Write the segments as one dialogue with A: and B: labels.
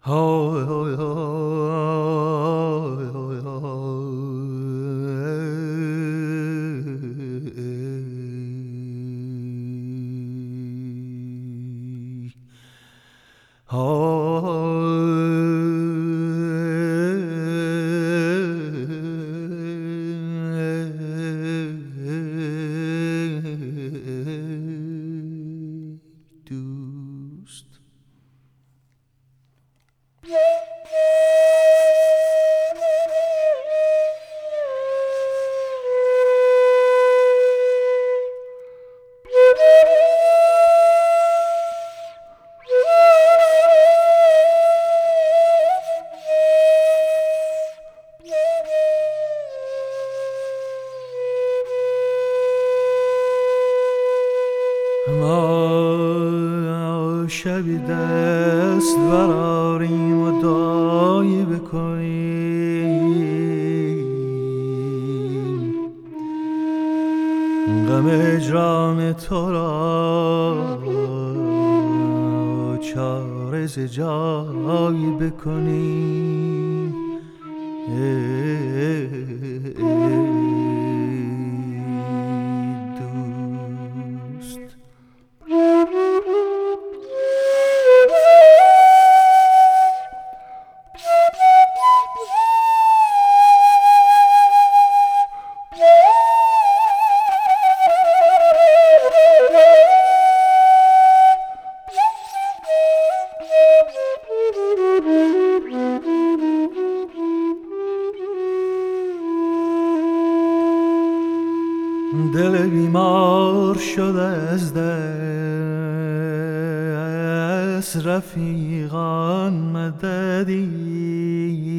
A: دوست ما شبی دست براریم و دعایی بکنیم، غم اجرام تو را چاره ز جایی بکنیم. دوست دل بیمار شده از دست رفیقان مددی،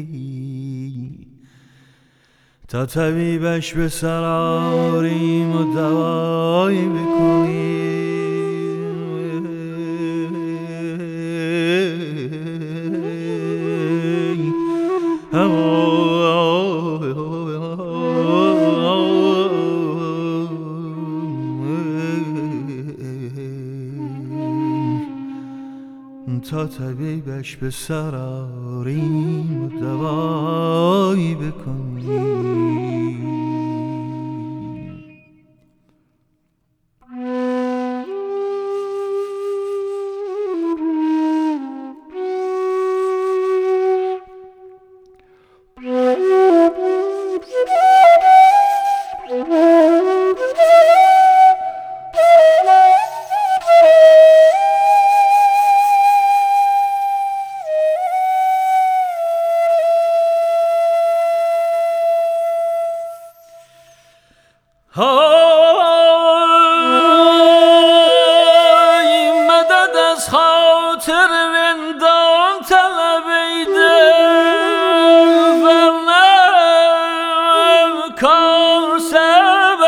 A: تا طبیبش به سر آریم و دوایی بکنیم. تا طبیبش به سر آریم و دوایی بکنیم. های مدد از خاطر رندان طلبیده، ورنه کار سبب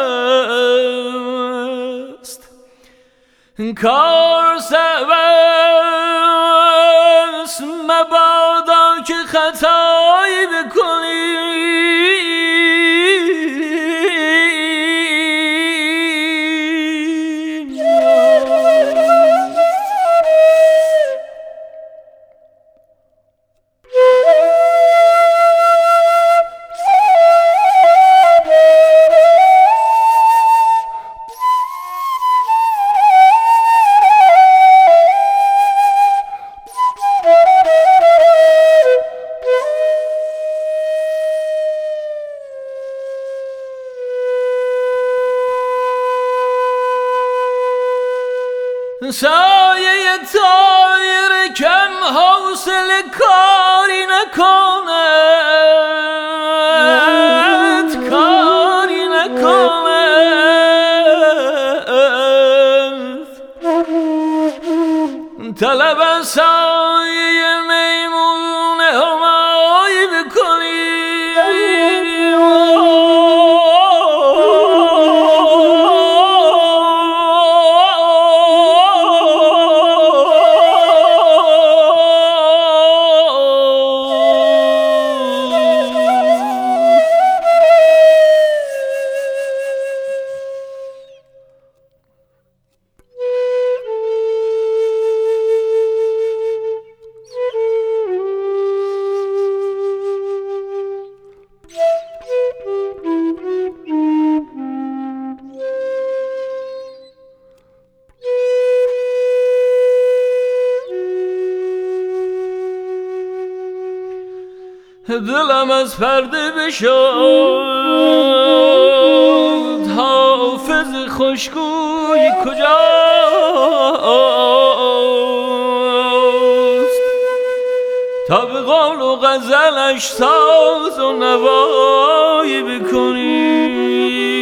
A: است، کار سبب است، مبادا که خطایی بکنی. سایه طایر کم حوصله کاری نکند، کاری نکند. طلب از سایه میمون همایی بکنی. دلم از پرده بشد، حافظ خوشگوی کجاست تا به قول و غزلش ساز و نوایی بکنی.